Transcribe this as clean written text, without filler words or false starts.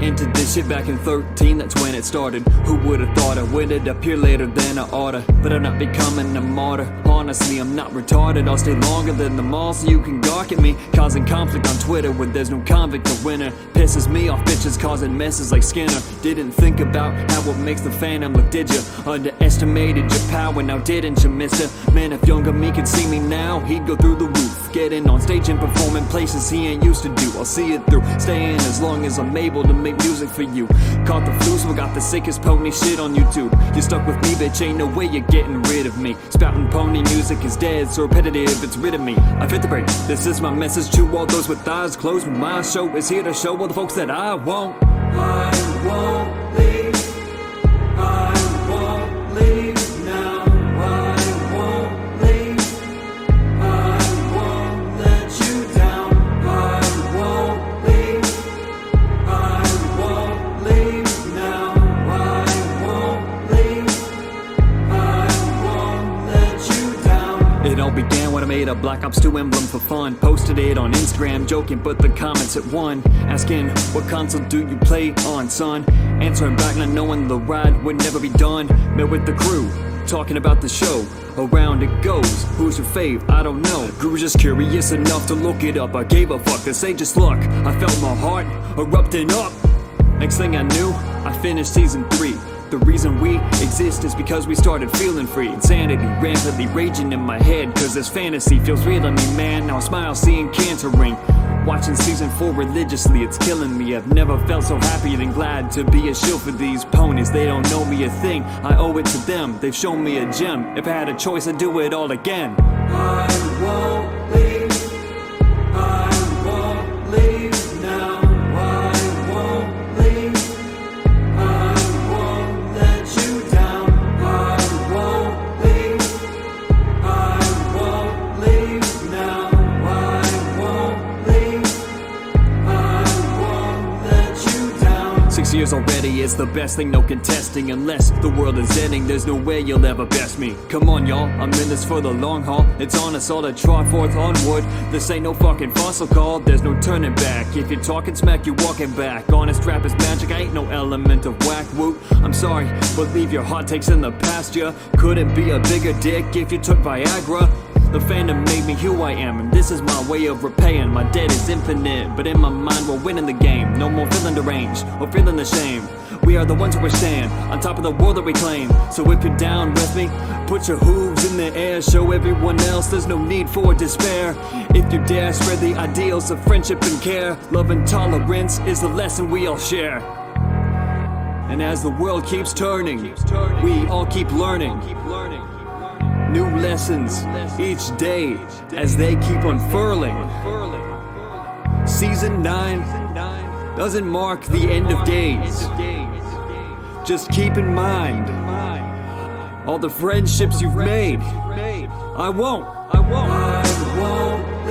into this shit back in 13, that's when it started. Who would've thought I would end up here later than I oughta? But I'm not becoming a martyr. Honestly, I'm not retarded. I'll stay longer than the mall so you can gawk at me, causing conflict on Twitter when there's no convict or winner. Pisses me off, bitches causing messes like Skinner. Didn't think about how it makes the Phantom look, did ya? Underestimated your power, now didn't you, mister? Man, if younger me could see me now, he'd go through the roof. Getting on stage and performing places he ain't used to do. I'll see it through, staying as long as I'm able to make music for you. Caught the flu, so I got the sickest pony shit on YouTube. You're stuck with me, bitch, ain't no way you're getting rid of me. Spouting pony music is dead, so repetitive, it's rid of me. I've hit the break, this is my message to all those with eyes closed. My show is here to show all the folks that I won't leave. I won't leave now. I won't leave. I won't let you down. I won't leave. I won't leave now. I won't leave. I won't let you down. It all began when I made a Black Ops 2 emblem for fun. Posted it on Instagram, joking, but the comments at one. Asking, what console do you play on, son? Answering back, not knowing the ride would never be done. Met with the crew, talking about the show. Around it goes, who's your fave? I don't know. Grew just curious enough to look it up. I gave a fuck, this ain't just luck. I felt my heart erupting up. Next thing I knew, I finished season 3. The reason we exist is because we started feeling free. Insanity rampantly raging in my head, cause this fantasy feels real to me, man. Now I smile seeing cancer ring. Watching season 4 religiously, it's killing me. I've never felt so happy and glad to be a shield for these ponies. They don't know me a thing, I owe it to them. They've shown me a gem. If I had a choice, I'd do it all again. I won't leave. I won't leave now. I won't leave. I won't let you down. I won't leave. I won't leave now. I won't leave. I won't let you down. 6 years already is the best thing, no contesting. Unless the world is ending, there's no way you'll ever best me. Come on, y'all, I'm in this for the long haul. It's on us all to trot forth onward. This ain't no fucking fossil call, there's no turning back. If you're talking smack, you're walking back. Honest rap is magic, I ain't no element of whack woot. I'm sorry, but leave your hot takes in the pasture. Couldn't be a bigger dick if you took Viagra. The fandom made me who I am, and this is my way of repaying. My debt is infinite, but in my mind we're winning the game. No more feeling deranged or feeling the shame. We are the ones who stand on top of the world that we claim. So if you're down with me, put your hooves in the air. Show everyone else there's no need for despair. If you dare, spread the ideals of friendship and care. Love and tolerance is the lesson we all share. And as the world keeps turning, we all keep learning. New lessons each day as they keep unfurling. Season 9 doesn't mark the end of days. Just keep in mind all the friendships you've made. I won't